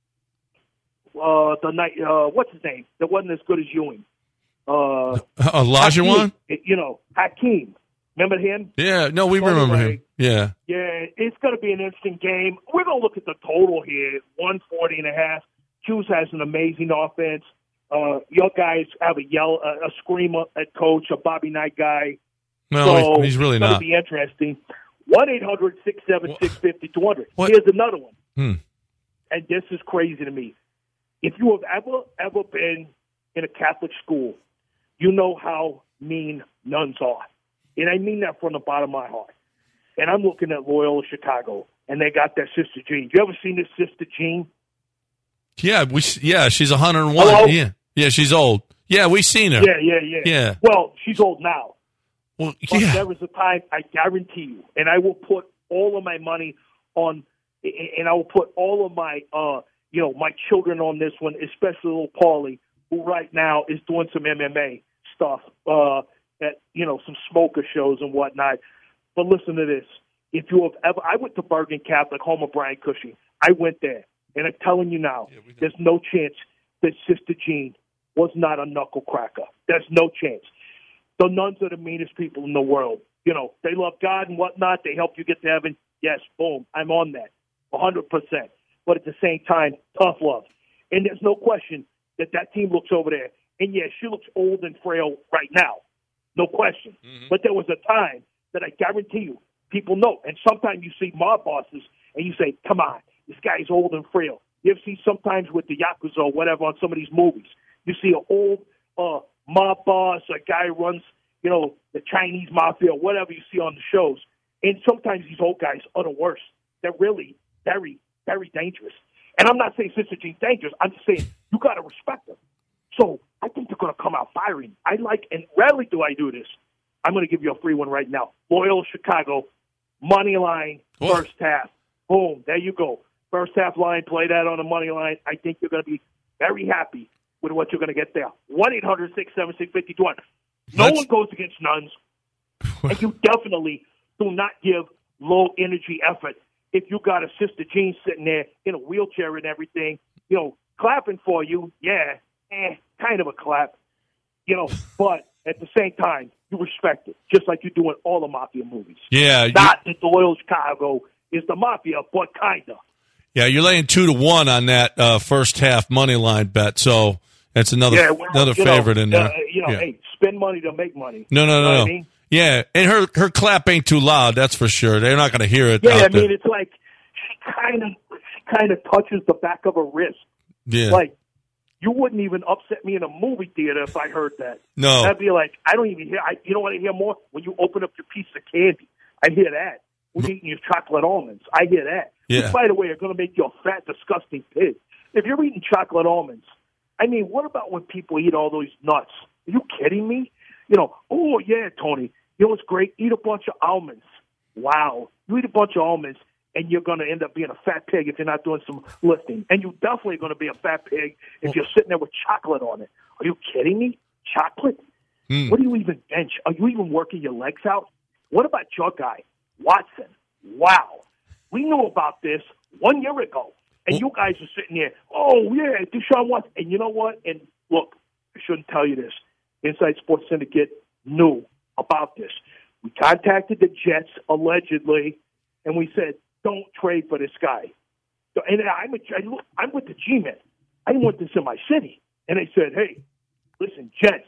the night. What's his name? That wasn't as good as Ewing. Olajuwon? Hakeem. Remember him? Yeah, no, we remember him. Yeah. Yeah, it's going to be an interesting game. We're going to look at the total here, 140.5. Cuse has an amazing offense. Your guys have a screamer at coach, a Bobby Knight guy. No, so he's really not. It's going to be interesting. 1-800-676-5200. Here's another one. And this is crazy to me. If you have ever been in a Catholic school, you know how mean nuns are. And I mean that from the bottom of my heart. And I'm looking at Loyola Chicago, and they got their Sister Jean. You ever seen this Sister Jean? Yeah, she's 101. Hello? Yeah, she's old. Yeah, we've seen her. Yeah. Well, she's old now. Well, but there was a time, I guarantee you, and I will put all of my money on, and I will put all of my, my children on this one, especially little Paulie, who right now is doing some MMA stuff at, some smoker shows and whatnot. But listen to this. If you have ever, I went to Bergen Catholic, home of Brian Cushing. I went there, and I'm telling you now, there's no chance that Sister Jean was not a knuckle cracker. There's no chance. The nuns are the meanest people in the world. They love God and whatnot. They help you get to heaven. Yes, boom, I'm on that, 100%. But at the same time, tough love. And there's no question that team looks over there. And, yeah, she looks old and frail right now. No question. Mm-hmm. But there was a time that I guarantee you, people know. And sometimes you see mob bosses and you say, come on, this guy's old and frail. You ever see sometimes with the Yakuza or whatever on some of these movies, you see an old mob boss, a guy who runs, the Chinese mafia or whatever you see on the shows. And sometimes these old guys are the worst. They're really very, very dangerous. And I'm not saying Sister Jean's dangerous. I'm just saying you got to respect them. So I think they're going to come out firing. And rarely do I do this. I'm going to give you a free one right now. Loyola Chicago, money line, first half. Boom, there you go. First half line, play that on the money line. I think you're going to be very happy with what you're going to get there. 1-800-676-5200. No one goes against nuns. And you definitely do not give low-energy effort if you got a Sister Jean sitting there in a wheelchair and everything, clapping for you, kind of a clap, but at the same time, you respect it, just like you do in all the mafia movies. Yeah. Not that the Loyola Chicago is the mafia, but kind of. Yeah, you're laying 2-1 on that first half money line bet, so that's another favorite in there. Hey, spend money to make money. No. I mean? Yeah, and her clap ain't too loud, that's for sure. They're not going to hear it. Yeah, it's like she kind of touches the back of her wrist. Yeah. Like, you wouldn't even upset me in a movie theater if I heard that. No. I'd be like, I don't even hear. You know what I hear more? When you open up your piece of candy, I hear that. When you're eating your chocolate almonds, I hear that. Yeah. Which, by the way, are going to make you a fat, disgusting pig. If you're eating chocolate almonds, I mean, what about when people eat all those nuts? Are you kidding me? Oh, yeah, Tony. You know what's great? Eat a bunch of almonds. Wow. You eat a bunch of almonds, and you're going to end up being a fat pig if you're not doing some lifting. And you're definitely going to be a fat pig if you're sitting there with chocolate on it. Are you kidding me? Chocolate? What do you even bench? Are you even working your legs out? What about your guy, Watson? Wow. We knew about this 1 year ago. And you guys are sitting there, oh, yeah, Deshaun Watson. And you know what? And look, I shouldn't tell you this. Inside Sports Syndicate knew about this. We contacted the Jets, allegedly, and we said, don't trade for this guy. And I'm with the G-Men. I didn't want this in my city. And they said, hey, listen, Jets,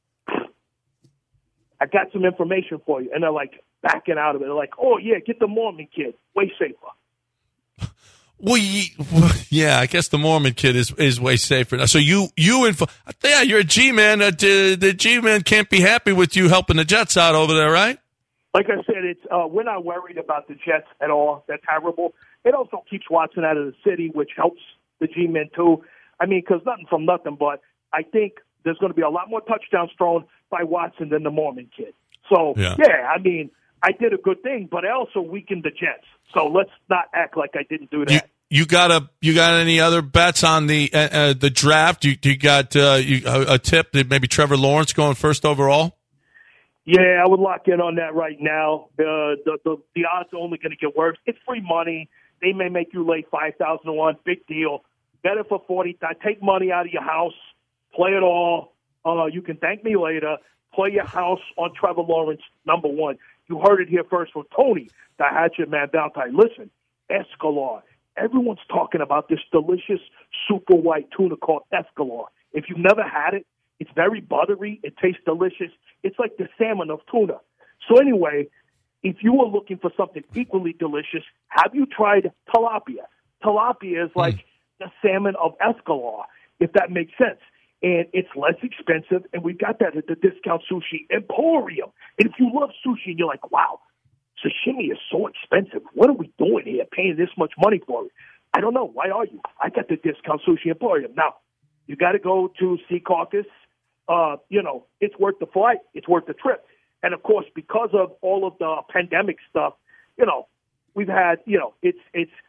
I got some information for you. And they're like backing out of it. They're like, oh, yeah, get the Mormon kid. Way safer. Well, yeah, I guess the Mormon kid is way safer. So you're a G-Man. The G-Man can't be happy with you helping the Jets out over there, right? Like I said, we're not worried about the Jets at all. They're terrible. It also keeps Watson out of the city, which helps the G-Men too. I mean, because nothing from nothing, but I think there's going to be a lot more touchdowns thrown by Watson than the Mormon kid. So, yeah I mean, I did a good thing, but I also weakened the Jets. So let's not act like I didn't do that. You got any other bets on the draft? You got a tip that maybe Trevor Lawrence going first overall? Yeah, I would lock in on that right now. The odds are only going to get worse. It's free money. They may make you lay 5,000 to 1. Big deal. Bet it for 40. Take money out of your house. Play it all. You can thank me later. Play your house on Trevor Lawrence, number one. You heard it here first from Tony, the Hatchet Man Valentine. Listen, Escalade. Everyone's talking about this delicious super white tuna called Escalade. If you've never had it, it's very buttery. It tastes delicious. It's like the salmon of tuna. So anyway, if you are looking for something equally delicious, have you tried tilapia? Tilapia is like the salmon of Escalade, if that makes sense. And it's less expensive, and we've got that at the Discount Sushi Emporium. And if you love sushi and you're like, wow, sashimi is so expensive. What are we doing here paying this much money for it? I don't know. Why are you? I got the Discount Sushi Emporium. Now, you got to go to Sea Caucus. It's worth the flight. It's worth the trip. And, of course, because of all of the pandemic stuff, we've had, it's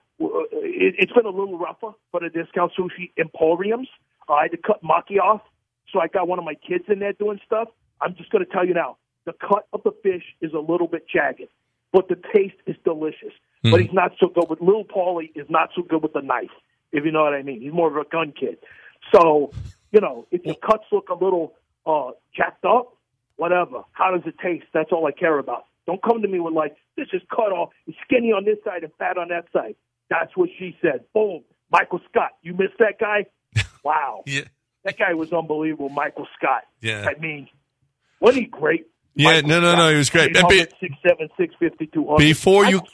been a little rougher for the Discount Sushi Emporiums. I had to cut Maki off so I got one of my kids in there doing stuff. I'm just going to tell you now, the cut of the fish is a little bit jagged, but the taste is delicious. But he's not so good with Little Paulie is not so good with the knife, if you know what I mean. He's more of a gun kid. So, if your cuts look a little jacked up, whatever. How does it taste? That's all I care about. Don't come to me with this is cut off, it's skinny on this side and fat on that side. That's what she said. Boom. Michael Scott. You missed that guy? Wow. Yeah. That guy was unbelievable, Michael Scott. Yeah. I mean, wasn't he great? Yeah, Michael no, Scott, he was great. 6'7", 650, 200. Before you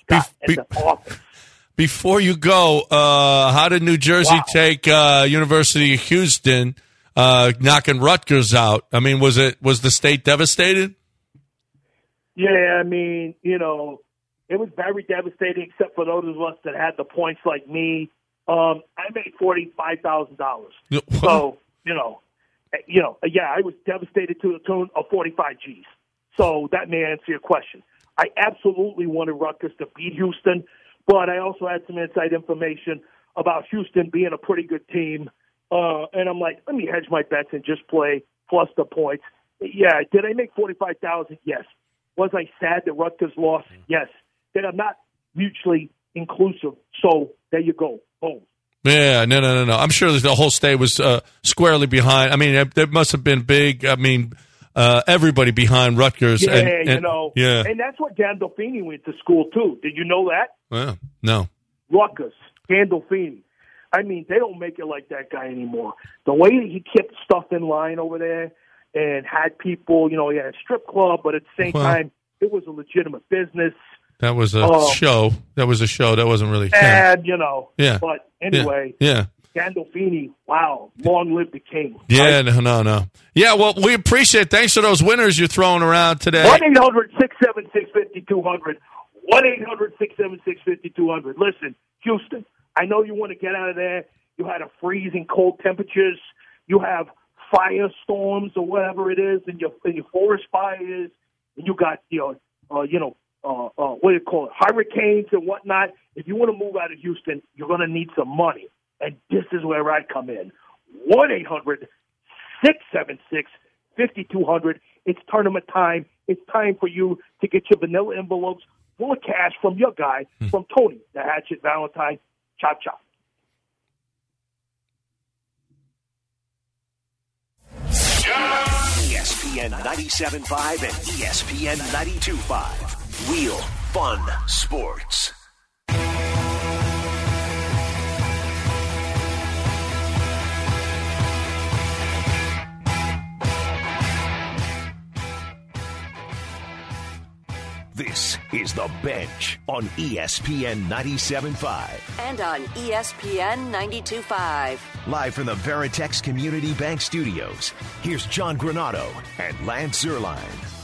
Before you go, how did New Jersey take University of Houston knocking Rutgers out? I mean, was the state devastated? Yeah, I mean, it was very devastating, except for those of us that had the points like me. I made $45,000. So, I was devastated to the tune of 45 G's. So that may answer your question. I absolutely wanted Rutgers to beat Houston, but I also had some inside information about Houston being a pretty good team. And I'm like, let me hedge my bets and just play plus the points. Yeah, did I make $45,000? Yes. Was I sad that Rutgers lost? Yes. They are not mutually inclusive. So there you go. Boom. Yeah, no. I'm sure the whole state was squarely behind. I mean, there must have been big. I mean, everybody behind Rutgers. Yeah, Yeah. And that's what Gandolfini went to school too. Did you know that? Well, no. Rutgers, Gandolfini. I mean, they don't make it like that guy anymore. The way that he kept stuff in line over there and had people, he had a strip club, but at the same time, it was a legitimate business. That was a show. That was a show. That wasn't really. And, Yeah. But anyway. Yeah. Gandolfini, wow, long live the king. Yeah, right? No. Yeah, well, we appreciate it. Thanks for those winners you're throwing around today. 1-800-676-5200. 1-800-676-5200. Listen, Houston, I know you want to get out of there. You had a freezing cold temperatures. You have firestorms or whatever it is, and your forest fires, and you got what do you call it, hurricanes and whatnot. If you want to move out of Houston, you're going to need some money, and this is where I come in. 1-800-676-5200. It's tournament time. It's time for you to get your vanilla envelopes full of cash from your guy, from Tony, the Hatchet Valentine. Chop, chop. ESPN 97.5 and ESPN 92.5. Real Fun Sports. This is The Bench on ESPN 97.5. And on ESPN 92.5. Live from the Veritex Community Bank Studios, here's John Granado and Lance Zierlein.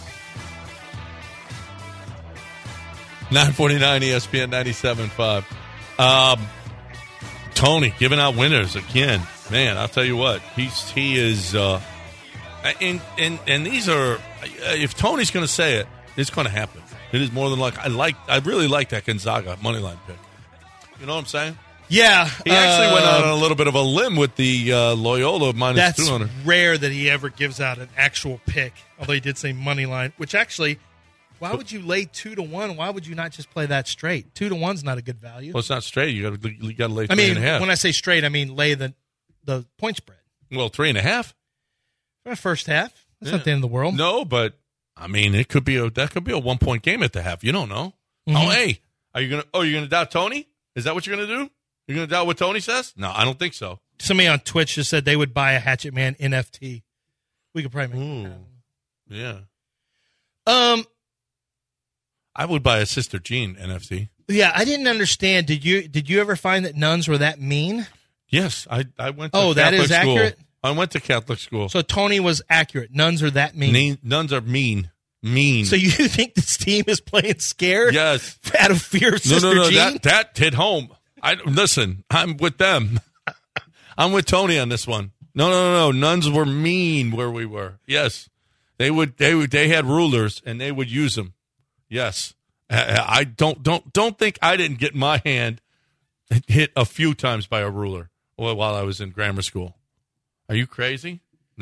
949 ESPN 97.5. Tony giving out winners again. Man, I'll tell you what, he is and these are, if Tony's going to say it, it's going to happen. It is more than I really like that Gonzaga moneyline pick. You know what I'm saying? Yeah. He actually went out on a little bit of a limb with the Loyola minus that's 200. That's rare that he ever gives out an actual pick, although he did say moneyline, which actually, why would you lay 2-1? Why would you not just play that straight? 2-1's not a good value. Well, it's not straight. You got to lay 3.5. When I say straight, I mean lay the point spread. Well, 3.5. First half. That's not the end of the world. No, but I mean, that could be a 1-point game at the half. You don't know. Mm-hmm. Oh, hey, you're gonna doubt Tony? Is that what you're gonna do? You're gonna doubt what Tony says? No, I don't think so. Somebody on Twitch just said they would buy a Hatchet Man NFT. We could probably make that happen. Yeah. I would buy a Sister Jean NFT. Yeah, I didn't understand. Did you ever find that nuns were that mean? Yes, I went to Catholic that is school. Accurate? I went to Catholic school. So Tony was accurate. Nuns are that mean. Nuns are mean. Mean. So you think this team is playing scared? Yes. Out of fear of Sister Jean? That hit home. Listen, I'm with them. I'm with Tony on this one. No. Nuns were mean where we were. Yes. They had rulers and they would use them. Yes. I don't think I didn't get my hand hit a few times by a ruler while I was in grammar school. Are you crazy? No.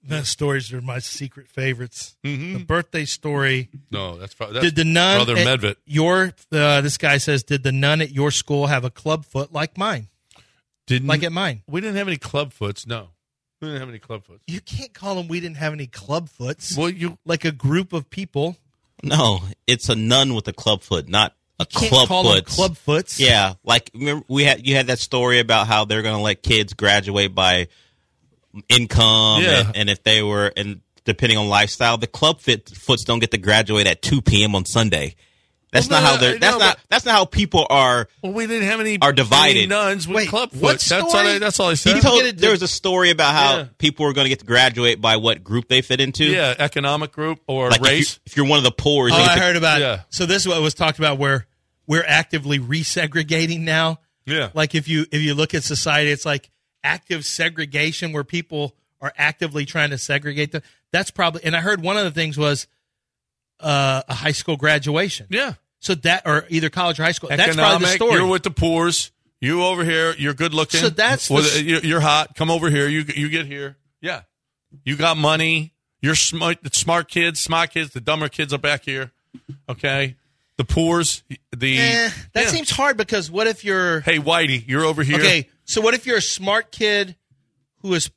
Those stories are my secret favorites. Mm-hmm. The birthday story. No, that's Did the nun Brother at Medved. This guy says, did the nun at your school have a club foot like mine? Like at mine? We didn't have any club foots. No, we didn't have any club foots. You can't call them. We didn't have any club foots. Well, you like a group of people. No, it's a nun with a club foot, not a Can't club call foot. them club foots. Yeah, like remember you had that story about how they're going to let kids graduate by income, Yeah. and if they were and depending on lifestyle, the club foots don't get to graduate at 2 p.m. on Sunday. That's Well, not how no, they're. no, That's not how people are. Well, we didn't have any Are divided. any nuns with Wait, club what foots. That's story? That's all I said. He told, there was a story about how Yeah. people were going to get to graduate by what group they fit into. Yeah, economic group or Like race. if you're one of the poor, Oh, you get I to- heard about Yeah. it. So this is what was talked about where we're actively resegregating now. Yeah. Like if you look at society, it's like active segregation where people are actively trying to segregate them. That's probably, and I heard one of the things was a high school graduation. Yeah. So that, or either college or high school. Economic, That's probably the story. You're with the poors. You over here. You're good looking. So that's Well, the- you're hot. Come over here. You get here. Yeah. You got money. You're smart. The smart kids. The dumber kids are back here. Okay. The poors. That Yeah. seems hard because what if you're Hey, Whitey, you're over here. okay? So what if you're a smart kid who is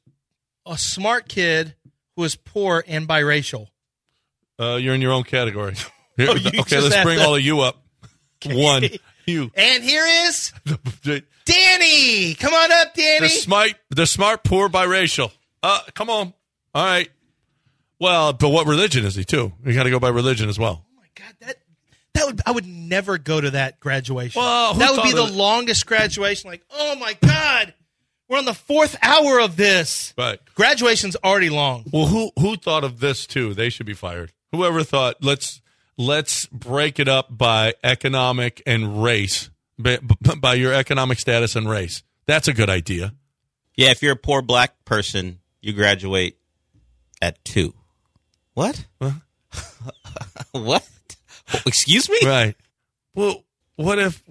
poor and biracial? You're in your own category. Here- Oh, you okay, just let's have bring to- all of you up. One. You. And here is The Danny. Come on up, Danny. smart poor biracial. Come on. All right. Well, but what religion is he too? You got to go by religion as well. Oh my God, I would never go to that graduation. Well, who that would be thought the of- longest graduation. Like, oh my God, we're on the 4th hour of this. Right. Graduation's already long. Well, who thought of this too? They should be fired. Whoever thought let's break it up by economic and race, by your economic status and race. That's a good idea. Yeah, if you're a poor black person, you graduate at 2. What? Huh? What? Excuse me? Right. Well, if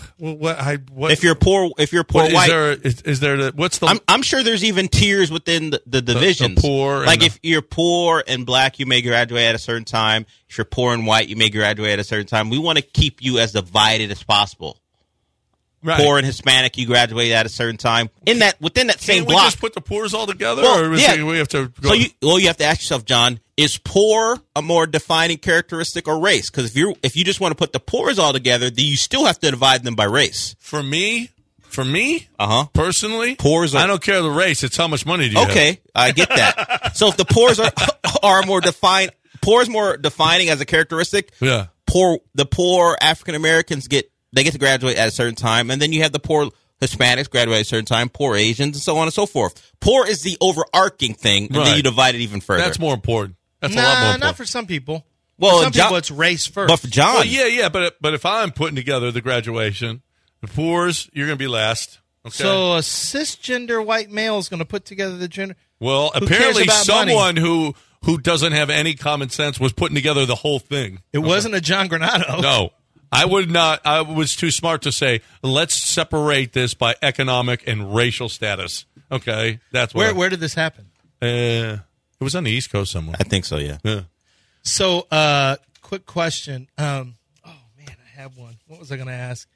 you're poor white, is there what's the I'm sure there's even tiers within the divisions. the poor, like and if you're poor and black, you may graduate at a certain time. If you're poor and white, you may graduate at a certain time. We want to keep you as divided as possible. right. Poor and Hispanic, you graduate at a certain time. Within that same Can't we block. just put the poors all together, Well, or yeah. we have to go? So you have to ask yourself, John, is poor a more defining characteristic or race? Because if you just want to put the poors all together, then you still have to divide them by race. For me, personally, Poors are- I don't care the race. It's how much money do you have. Okay, I get that. So if the poors are more defined, poor is more defining as a characteristic. Yeah. The poor African Americans get to graduate at a certain time, and then you have the poor Hispanics graduate at a certain time, poor Asians, and so on and so forth. Poor is the overarching thing, and then Right. you divide it even further. That's more important. That's a lot more important. not for some people. Well, for some John- people, it's race first. But for John, Well, yeah, but if I'm putting together the graduation, the poors, you're going to be last. Okay. So a cisgender white male is going to put together the gender. well, who apparently cares about money? someone who doesn't have any common sense was putting together the whole thing. It wasn't a John Granado. No, I would not. I was too smart to say, let's separate this by economic and racial status. Okay, that's Where did this happen? it was on the East Coast somewhere. I think so. Yeah. Yeah. So, quick question. Oh man, I have one. What was I going to ask?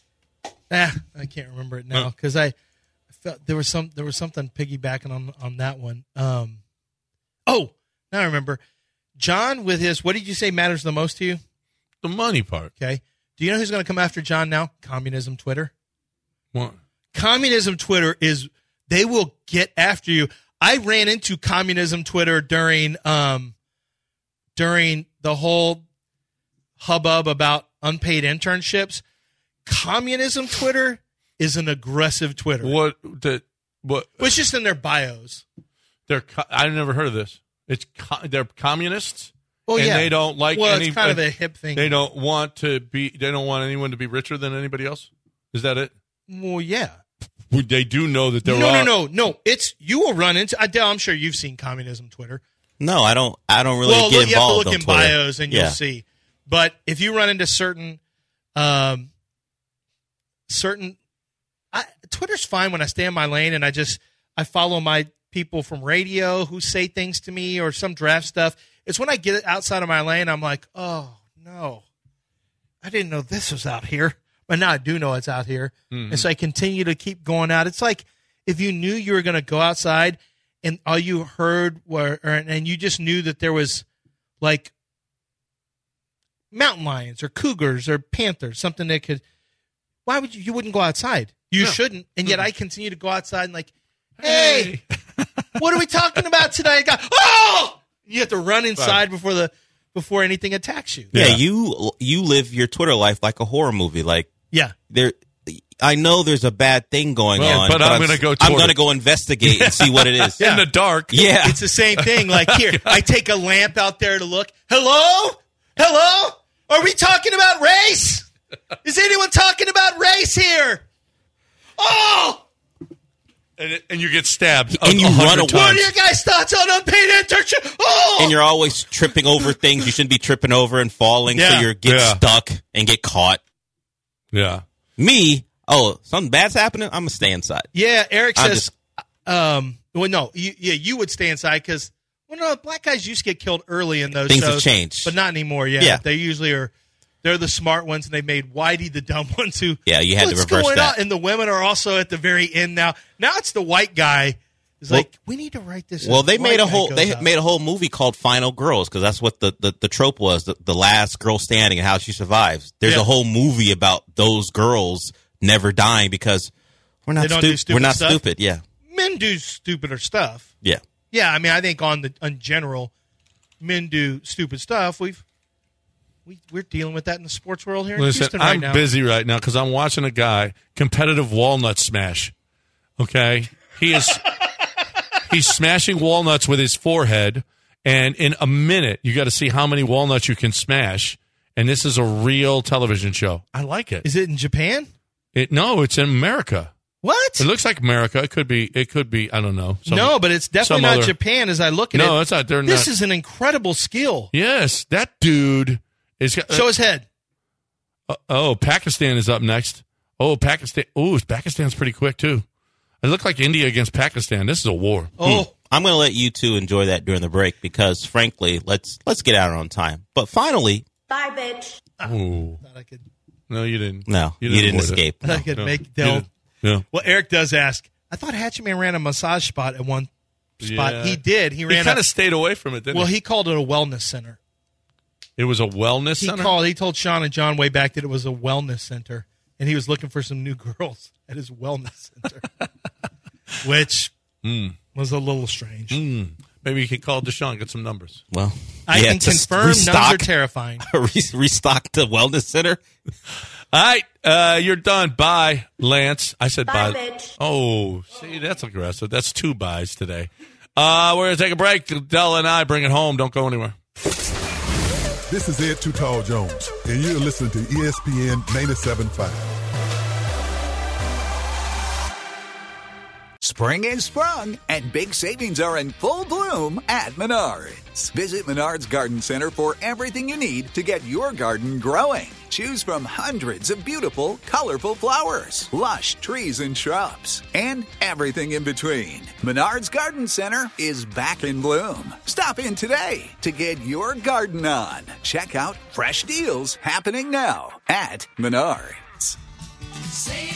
I can't remember it now because I felt there was something piggybacking on that one. Oh, now I remember. John with his, what did you say matters the most to you? The money part. Okay. Do you know who's going to come after John now? Communism Twitter. What? Communism Twitter they will get after you. I ran into Communism Twitter during the whole hubbub about unpaid internships. Communism Twitter is an aggressive Twitter. What? It's just in their bios. I've never heard of this. They're communists. Oh, and yeah. they don't like Well, any. it's kind of a hip thing. They don't want anyone to be richer than anybody else. Is that it? Well, yeah. They do know that they're No. It's you will run into. I'm sure you've seen Communism Twiter. No, I don't really Well, get you have to involved look on in Twitter. bios and you'll see. But if you run into certain, Twitter's fine when I stay in my lane and I follow my people from radio who say things to me or some draft stuff. It's when I get outside of my lane, I'm like, oh, no. I didn't know this was out here. But now I do know it's out here. And so I continue to keep going out. It's like if you knew you were going to go outside and all you heard and you just knew that there was like mountain lions or cougars or panthers, something that could, why would you wouldn't go outside? You shouldn't. And yet I continue to go outside and like, hey, what are we talking about today? You have to run inside before anything attacks you. Yeah, you live your Twitter life like a horror movie. Like, I know there's a bad thing going on, but I'm going to go. I'm going to go investigate and see what it is in the dark. Yeah, it's the same thing. Like here, I take a lamp out there to look. Hello, are we talking about race? Is anyone talking about race here? Oh. And you get stabbed. And you run away. What are your guys' thoughts on unpaid internship? Oh! And you're always tripping over things you shouldn't be tripping over and falling, so you get stuck and get caught. Yeah. Me, something bad's happening, I'm going to stay inside. Yeah, Eric says, you would stay inside because, black guys used to get killed early in those things shows. Things have changed. But not anymore, They usually are. They're the smart ones, and they made Whitey the dumb ones who. Yeah, you had to reverse going that. On? And the women are also at the very end now. Now it's the white guy. It's like we need to write this. Well, they made a whole movie called Final Girls because that's what the trope was: the last girl standing and how she survives. There's a whole movie about those girls never dying because we're not stupid. We're not stupid. Yeah, men do stupider stuff. Yeah, yeah. I mean, I think on general, men do stupid stuff. We're dealing with that in the sports world here in Houston right now. I'm busy right now because I'm watching a guy competitive walnut smash. Okay, he's smashing walnuts with his forehead, and in a minute you got to see how many walnuts you can smash. And this is a real television show. I like it. Is it in Japan? No, it's in America. What? It looks like America. It could be. I don't know. No, but it's definitely not Japan. As I look at it, no, it's not. This is an incredible skill. Yes, that dude. Show his head. Pakistan is up next. Pakistan. Pakistan's pretty quick, too. It looked like India against Pakistan. This is a war. I'm going to let you two enjoy that during the break because, frankly, let's get out on time. But finally. Bye, bitch. No, you didn't. No, you didn't escape. I could make Del. Yeah. Well, Eric does ask. I thought Hatchman ran a massage spot at one spot. Yeah. He did. He kind of stayed away from it, didn't he? Well, he called it a wellness center. It was a wellness center? He told Sean and John way back that it was a wellness center, and he was looking for some new girls at his wellness center, which was a little strange. Maybe you could call Deshaun, get some numbers. Well, I can confirm numbers are terrifying. Restock the wellness center. All right, you're done. Bye, Lance. I said bye. Bitch. Oh, see, that's aggressive. That's 2 byes today. We're going to take a break. Dell and I bring it home. Don't go anywhere. This is Ed Too Tall Jones, and you're listening to ESPN 97.5. Spring is sprung, and big savings are in full bloom at Menards. Visit Menards Garden Center for everything you need to get your garden growing. Choose from hundreds of beautiful, colorful flowers, lush trees and shrubs, and everything in between. Menards Garden Center is back in bloom. Stop in today to get your garden on. Check out fresh deals happening now at Menards. Save